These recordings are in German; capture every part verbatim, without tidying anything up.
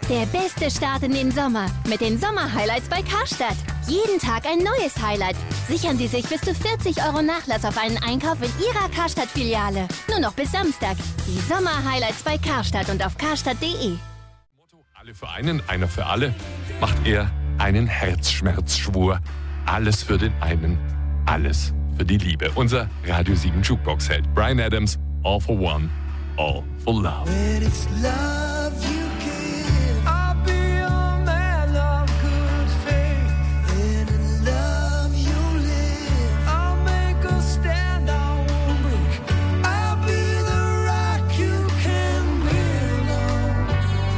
Der beste Start in den Sommer mit den Sommer-Highlights bei Karstadt. Jeden Tag ein neues Highlight. Sichern Sie sich bis zu vierzig Euro Nachlass auf einen Einkauf in Ihrer Karstadt-Filiale. Nur noch bis Samstag. Die Sommer-Highlights bei Karstadt und auf karstadt punkt de. Alle für einen, einer für alle, macht er einen Herzschmerzschwur. Alles für den einen, alles für die Liebe. Unser Radio sieben Jukebox-Held Bryan Adams, All for One, All for Love. When it's love you give, I'll be a man of good faith. And in love you live, I'll make a stand, I won't break. I'll be the rock you can build on.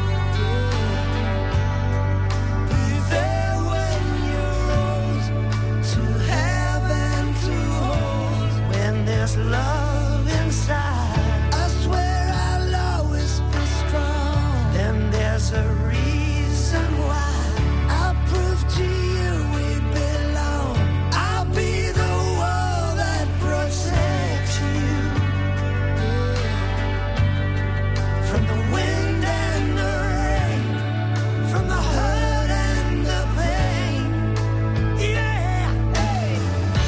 Be there when you're old, to have and to hold. When there's love inside, a reason why I'll prove to you we belong. I'll be the wall that protects you from the wind and the rain, from the hurt and the pain. Yeah, hey.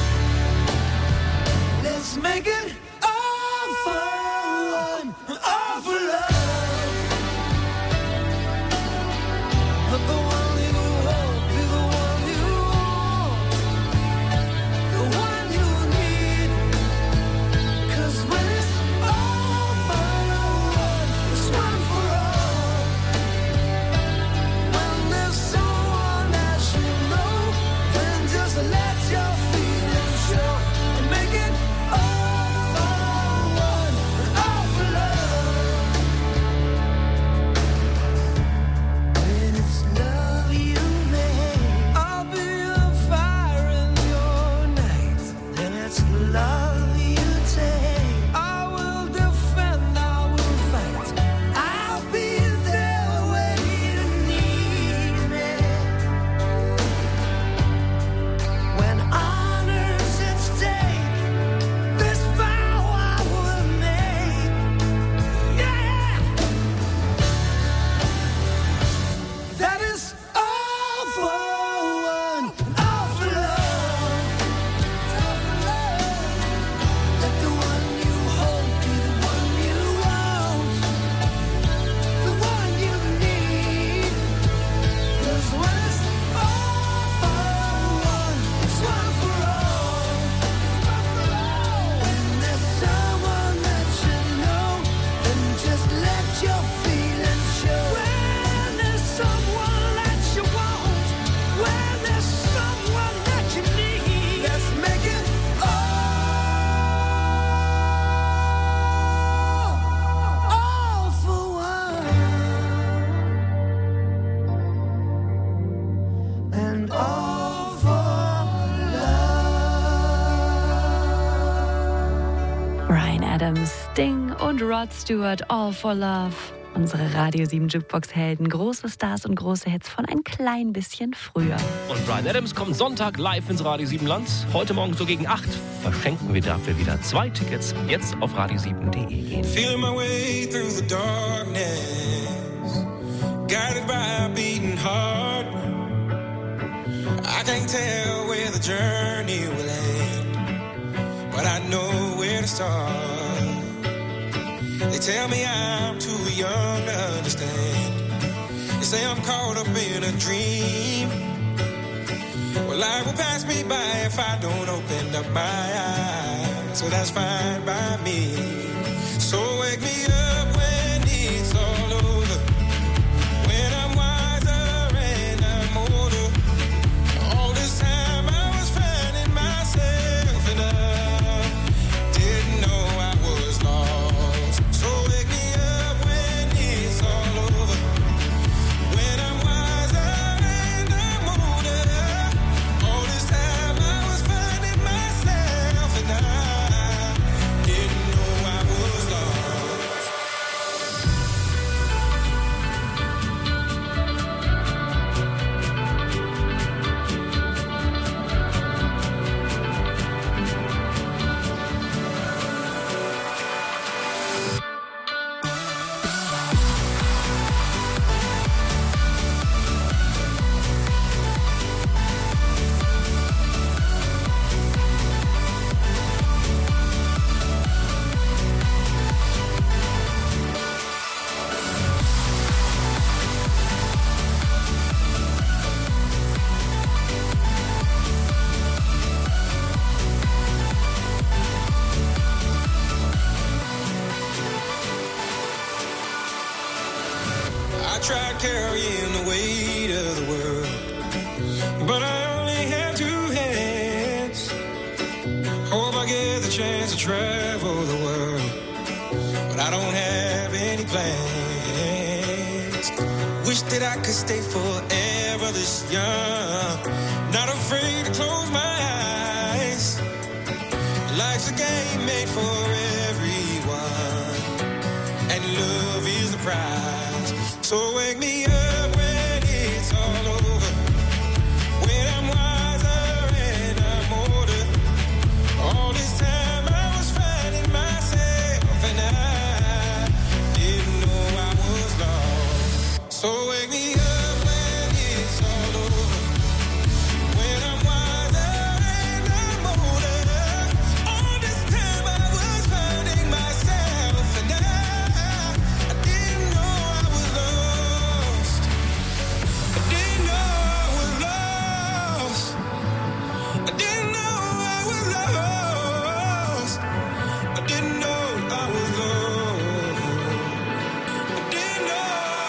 Let's make it all for one, all for love. But the one you hope is the one you want, the one you need. 'Cause when it's all for one, it's one for all. When there's someone that you know, then just let your feelings show and make it all for one, all for love. When it's love you make, I'll be a fire in your night. Then it's love you take, I will defend, I will fight. I'll be there when you need me. When honor's at stake, this vow I will make. Yeah, that is all for one, all for love, all for love. Let the one you hold be the one you want, the one you need. 'Cause when it's all for one, it's one for all, it's one for all. When there's someone that you know, then just let your feelings show. When there's someone that you want, when there's someone that you need, let's make it all, all for one, and all for love. Bryan Adams, Sting und Rod Stewart, All for Love. Unsere Radio sieben Jukebox-Helden, große Stars und große Hits von ein klein bisschen früher. Und Bryan Adams kommt Sonntag live ins Radio sieben Land. Heute Morgen so gegen acht verschenken wir dafür wieder zwei Tickets. Jetzt auf radio sieben punkt de gehen. Feeling my way through the darkness, guided by a beating heart. I can't tell where the journey will end, but I know where to start. They tell me I'm too young to understand. They say I'm caught up in a dream. Well, life will pass me by if I don't open up my eyes. So that's fine by me. So wake me up when it's all over, when I'm wiser and I'm older. All this time I was finding myself and I didn't know I was lost. So wake me up when it's all over, when I'm wiser and I'm older. All this time I was finding myself and I didn't know I was lost. tried carrying the weight of the world, but I only have two hands. Hope I get the chance to travel the world, but I don't have any plans. Wish that I could stay forever this young, not afraid to close my eyes. Life's a game made for everyone, and love is the prize. So wake me up when it's all over, when I'm wiser and I'm older. All this time I was finding myself, and I didn't know I was lost. So wake me up when it's all over, when I'm wiser and I'm older. All this time I was finding myself, and I, I didn't know I was lost. I didn't know I was lost. I didn't know I was lost. I didn't know I was lost. I didn't know.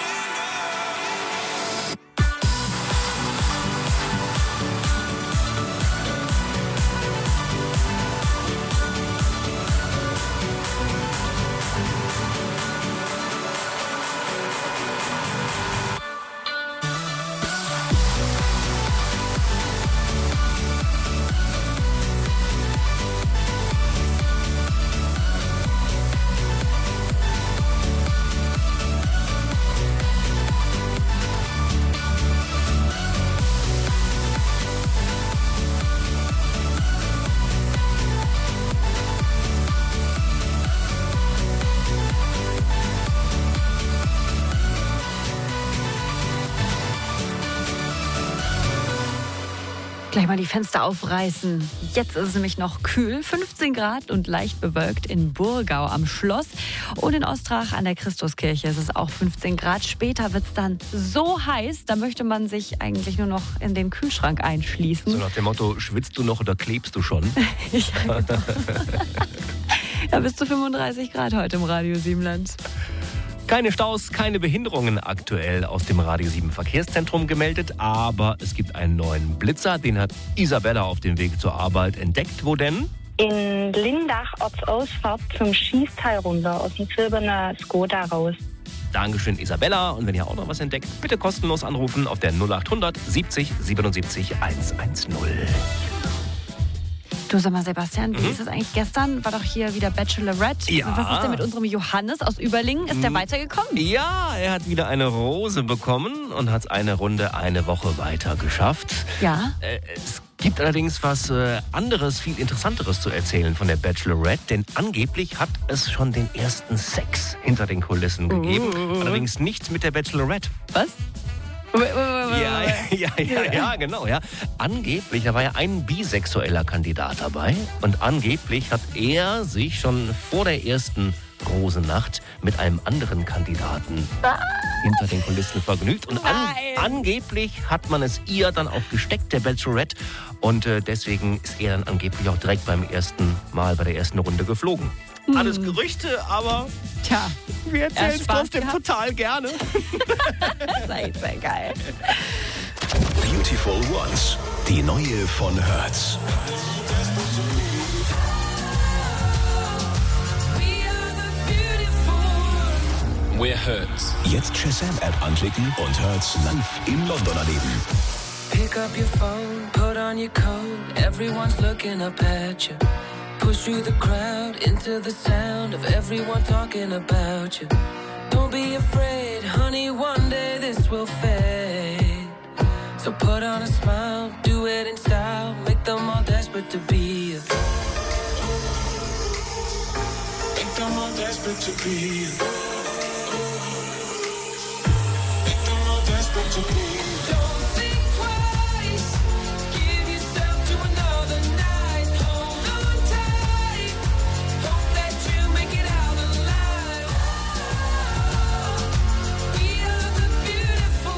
Gleich mal die Fenster aufreißen. Jetzt ist es nämlich noch kühl, fünfzehn Grad und leicht bewölkt in Burgau am Schloss. Und in Ostrach an der Christuskirche ist es auch fünfzehn Grad. Später wird es dann so heiß, da möchte man sich eigentlich nur noch in den Kühlschrank einschließen. So nach dem Motto, schwitzt du noch oder klebst du schon? Ja, genau. Ja, bis zu fünfunddreißig Grad heute im Radio Siebenland. Keine Staus, keine Behinderungen aktuell aus dem Radio sieben Verkehrszentrum gemeldet, aber es gibt einen neuen Blitzer, den hat Isabella auf dem Weg zur Arbeit entdeckt. Wo denn? In Lindach Ortsausfahrt zum Schießteil runter, aus dem silbernen Skoda raus. Dankeschön, Isabella. Und wenn ihr auch noch was entdeckt, bitte kostenlos anrufen auf der null achthundert siebzig siebenundsiebzig hundertzehn. Du, sag mal, Sebastian, wie Mhm. ist es eigentlich? Gestern war doch hier wieder Bachelorette. Ja. Was ist denn mit unserem Johannes aus Überlingen? Ist der Mhm. weitergekommen? Ja, er hat wieder eine Rose bekommen und hat eine Runde eine Woche weiter geschafft. Ja. Äh, es gibt allerdings was äh, anderes, viel Interessanteres zu erzählen von der Bachelorette, denn angeblich hat es schon den ersten Sex hinter den Kulissen gegeben. Uh. Allerdings nichts mit der Bachelorette. Was? Ja, ja, ja, ja, genau, ja. Angeblich, da war ja ein bisexueller Kandidat dabei und angeblich hat er sich schon vor der ersten Rosennacht mit einem anderen Kandidaten hinter den Kulissen vergnügt und an, angeblich hat man es ihr dann auch gesteckt, der Bachelorette, und äh, deswegen ist er dann angeblich auch direkt beim ersten Mal, bei der ersten Runde geflogen. Hm. Alles Gerüchte, aber Tja, wir erzählen es Spaß trotzdem gehabt. total gerne. das ist echt sehr geil. Beautiful Ones, die neue von Hertz. We're Hertz. Jetzt Shazam-App anklicken und Hertz live im London erleben. Pick up your phone, put on your coat. Everyone's looking up at you. Push through the crowd into the sound of everyone talking about you. Don't be afraid, honey, one day this will fade. So put on a smile, do it in style, make them all desperate to be you. Make them all desperate to be you. Make them all desperate to be you.